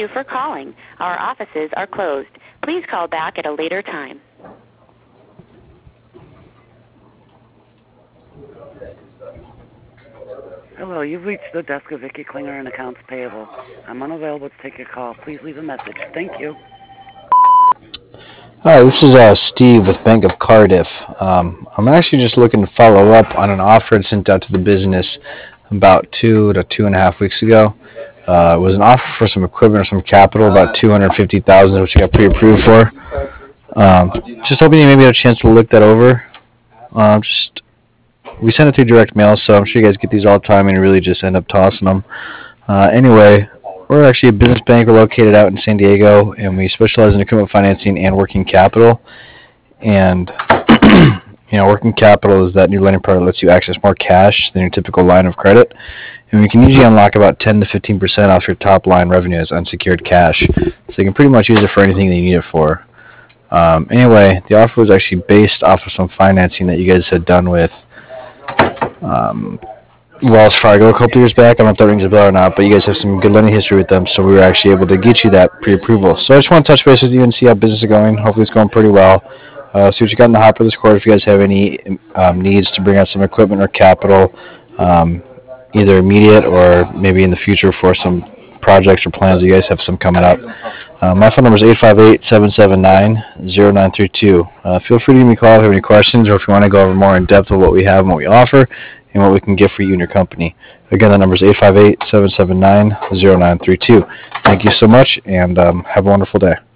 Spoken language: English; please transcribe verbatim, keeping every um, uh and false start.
you for calling. Our offices are closed. Please call back at a later time. Hello, you've reached the desk of Vicki Klinger in Accounts Payable. I'm unavailable to take your call. Please leave a message. Thank you. Hi, this is uh, Steve with Bank of Cardiff. Um, I'm actually just looking to follow up on an offer sent out to the business about two to two and a half weeks ago. Uh, it was an offer for some equipment or some capital, about two hundred fifty thousand dollars, which you got pre-approved for. Um, just hoping you maybe had a chance to look that over. Uh, just we send it through direct mail, so I'm sure you guys get these all the time and you really just end up tossing them. Uh, anyway, we're actually a business bank. We're located out in San Diego, and we specialize in equipment financing and working capital. And you know, working capital is that new lending product that lets you access more cash than your typical line of credit. And we can usually unlock about ten to fifteen percent off your top line revenue as unsecured cash. So you can pretty much use it for anything that you need it for. Um, anyway, the offer was actually based off of some financing that you guys had done with um, Wells Fargo a couple years back. I don't know if that rings a bell or not, but you guys have some good lending history with them, so we were actually able to get you that pre-approval. So I just want to touch base with you and see how business is going. Hopefully it's going pretty well. Uh, see what you got in the hopper this quarter. If you guys have any um, needs to bring out some equipment or capital, um, either immediate or maybe in the future for some projects or plans that you guys have some coming up. Uh, my phone number is eight five eight, seven seven nine, zero nine three two. Uh, feel free to give me a call if you have any questions or if you want to go over more in depth of what we have and what we offer and what we can get for you and your company. Again, the number is eight five eight, seven seven nine, zero nine three two. Thank you so much, and um, have a wonderful day.